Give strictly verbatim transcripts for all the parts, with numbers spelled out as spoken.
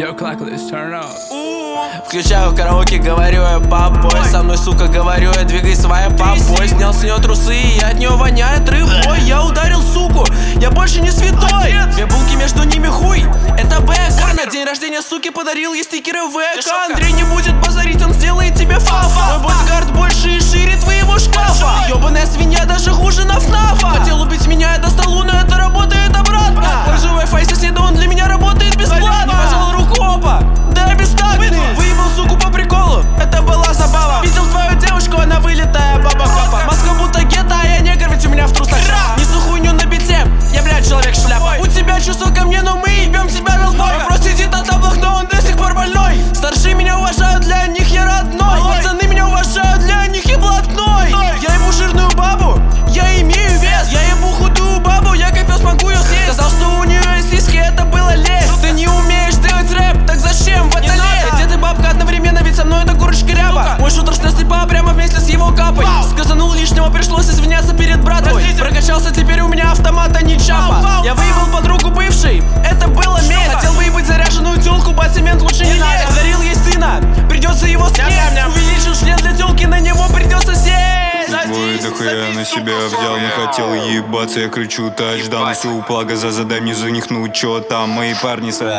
Yo, Clackless, turn up. Включаю караоке, говорю я бабой. Со мной, сука, говорю я, двигай своя попой. Снял с нее трусы, и от нее воняет рыбой. Я ударил суку, я больше не святой. Две булки, между ними хуй, это БК. На день рождения суки подарил ей стикеры ВК. Андрей не будет базарить, он сделает тебе фафа. Мой бодигард больше и шире твоего шкафа. Ёбаная свинья, даже хуже на ФНАФа. Хотел убить меня, я достал луну, это работает обратно. Пользуй Wi-Fi соседа, он для меня работает бесплатно. Не пожал руку, опа, да я бестактный. Выебал суку по приколу, это была забава. Видел твою девушку, она вылетая баба-капа. Москва будто гетто, а я негр, ведь у меня в трусах. Несу хуйню на бите, я, блядь, человек-шляпа. У тебя чувство ко мне, но мы ебем тебя долбой. Вопрос сидит на таблах, но он до сих пор больной. Старшие меня уважают, для них я родной. Пацаны меня уважают, для них я блатной. Я ебу жирную бабу, я имею вес. Я ебу худую бабу, я как пес могу ее съесть. Сказал, что у нее есть сиськи, это было лезть. Ты не умеешь делать рэп, так зачем в это лезть? Где ты, бабка, одновременно, ведь со мной это курочка ряба. Мой шутер с степа прямо вместе с его капой. Сказанул лишнего, пришлось извиняться перед братвой. Прокачался, теперь у меня автомата не чапа. Я выебал подругу бывшей, это было месть. Хотел выебать заряженную тёлку, батимент лучше не лезть. Подарил ей сына, придется его съесть. Увеличил член для тёлки, на него придется сесть. Твой дохуя на себя взял, не хотел ебаться, я кричу тачдаун. Всю плагаза, задай мне за них, ну чё там, мои парни с...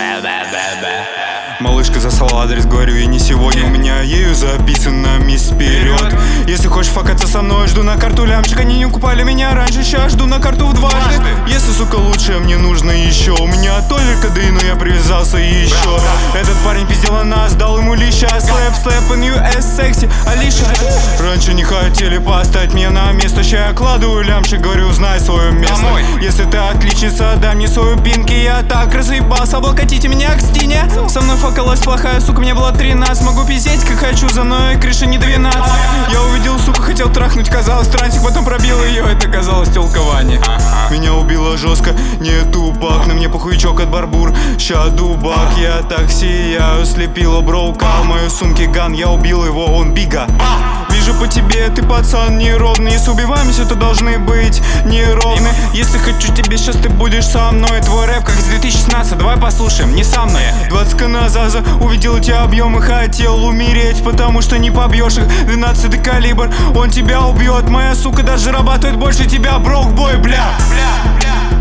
Малышка засала адрес, говорю, и не сегодня. У меня ею записано мисс вперед. Если хочешь факаться со мной, жду на карту лямчик. Они не укупали меня раньше, сейчас жду на карту в дважды. Если, сука, лучше, мне нужно еще. У меня только дры, но я привязался еще. Этот парень пиздил на нас, дал ему леща. Слэп, слэп, эн ю эс, секси, Алиша. Раньше не хотели поставить меня на место. Ща я кладу лямчик, говорю, знай свое место. Если ты отличница, дай мне свою пинки. Я так разъебался, облокотите меня к стене. Со мной факалась плохая, сука, мне было тринадцать. Могу пиздеть, как хочу, за мной крыша не двенадцать. Я увидел, сука, хотел трахнуть, казалось трансик, потом пробил ее, это казалось тёлкование. Меня убило жестко, не тупак, на мне похуячок от барбур. Ща дубак, я так сияю, слепила броука. В моей сумке ган, я убил его, он бига. Вижу по тебе, ты пацан неровный. Если убиваемся, то должны быть неровны. Если хочу тебе, сейчас ты будешь со мной. Твой рэп как с две тысячи шестнадцатого, давай послушаем, не со мной. Двадцать назад увидел эти объемы, хотел умереть, потому что не побьешь их. Двенадцатый калибр, он тебя убьет. Моя сука даже работает больше тебя, брок-бой, бля, бля, бля.